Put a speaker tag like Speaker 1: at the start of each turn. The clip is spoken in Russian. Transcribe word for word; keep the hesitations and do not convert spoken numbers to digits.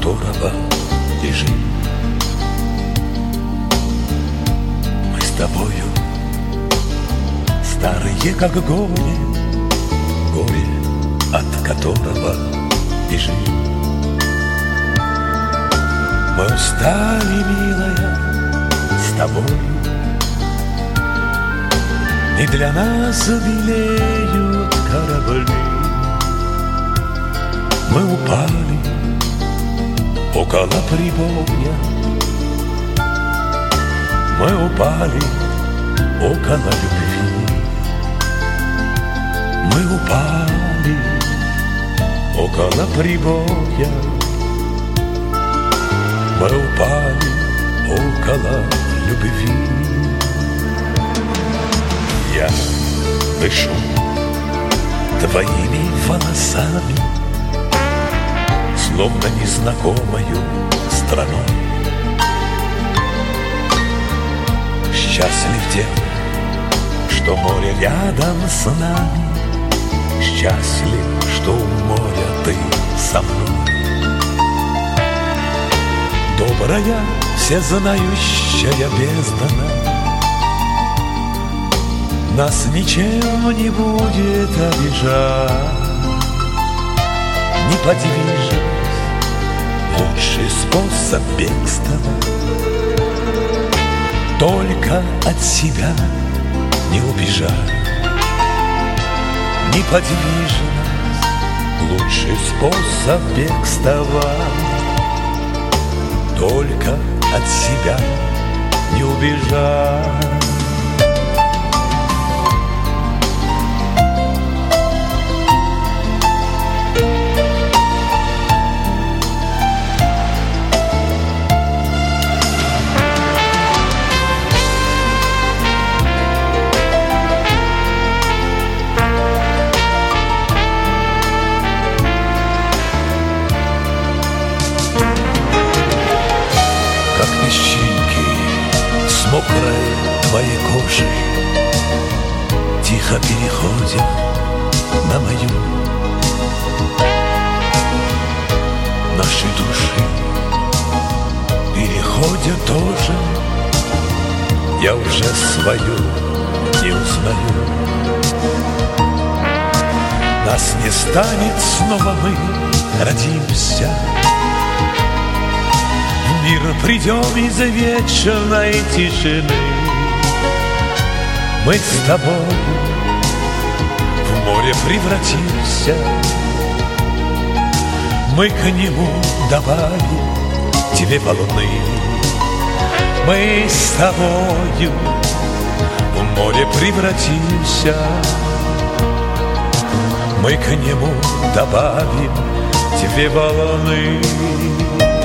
Speaker 1: которого лежим. Мы с тобою старые, как горе, горе, от которого бежим. Мы устали, милая, с тобой, и для нас белеют корабли. Мы упали около прибоя, мы упали около любви. Мы упали около прибоя, мы упали около любви. Я дышу твоими волосами, словно незнакомою страной. Счастлив тем, что море рядом с нами, счастлив, что у моря ты со мной. Добрая, всезнающая бездна нас ничем не будет обижать. Неподвижность — лучший способ бегства. Только от себя не убежать. Неподвижность — лучший способ бегства. Только от себя не убежать. Мокрой твоей кожей тихо переходят на мою. Наши души переходят тоже. Я уже свою не узнаю. Нас не станет, снова мы родимся. В мир придем из вечной тишины. Мы с тобой в море превратимся. Мы к нему добавим тебе волны. Мы с тобою в море превратимся. Мы к нему добавим тебе волны.